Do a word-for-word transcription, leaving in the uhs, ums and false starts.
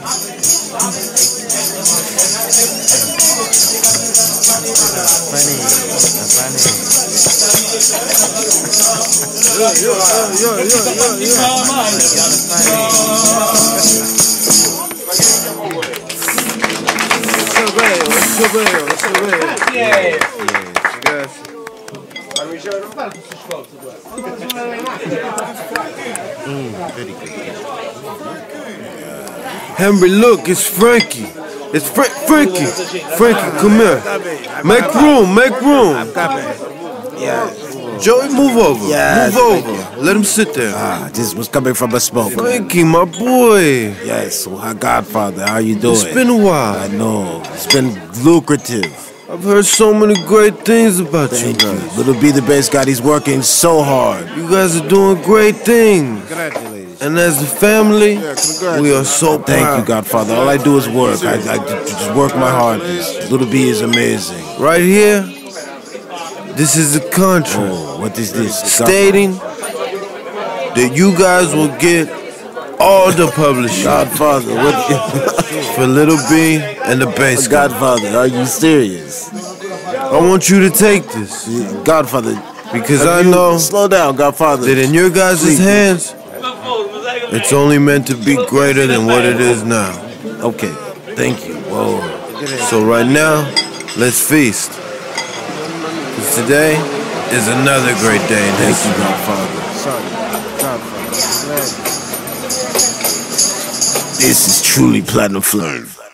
Funny, funny. Yo, yo, yo, yo, yo, yo, yo. Все bello, все bello, все bello. Yeah. Mm, very good. Henry, look, it's Frankie. It's Fra Frankie. Frankie, come here. Make room, make room. Yeah. Joey, move over. Yes, move over. Let him sit there. Ah, this was coming from a smoke. Frankie, my boy. Yes, so our Godfather, how you doing? It's been a while. I know. It's been lucrative. I've heard so many great things about Thank you you. guys. Little B the bass guy, he's working so hard. You guys are doing great things. Congratulations. And as a family, we are so proud. Thank you, Godfather. All I do is work. I, I just work my hardest. Little B is amazing. Right here, this is a contract Oh, what is this? stating that you guys will get all the publishing Godfather, what? for Little B and the bass guy. Godfather, are you serious? I want you to take this Godfather, because have I you- know Slow down, Godfather. that in your guys' Please. hands, it's only meant to be greater than what it is now. Okay, thank you. Whoa. So right now, let's feast. 'Cause today is another great day in Thank history. you, Godfather. This is truly Platinum Flame.